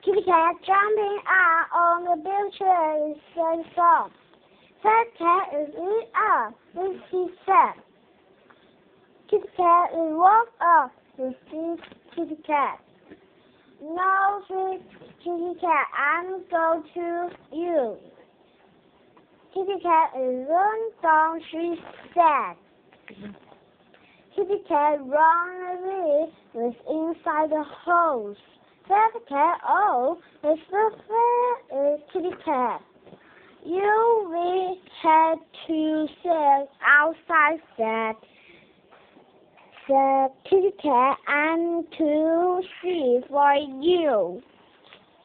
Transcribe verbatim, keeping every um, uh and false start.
Kitty cat jumping out on the big tree is so soft. Fat cat is eating up, this he said. Kitty cat is walk up to see Kitty cat. No, sweet Kitty cat, I'm go to you. Kitty cat is running down, she said. Kitty cat run away was inside the house. Fat cat, oh, it's the fair, is Kitty cat. You we had to sit outside, said, said Kitty cat, I'm to see for you.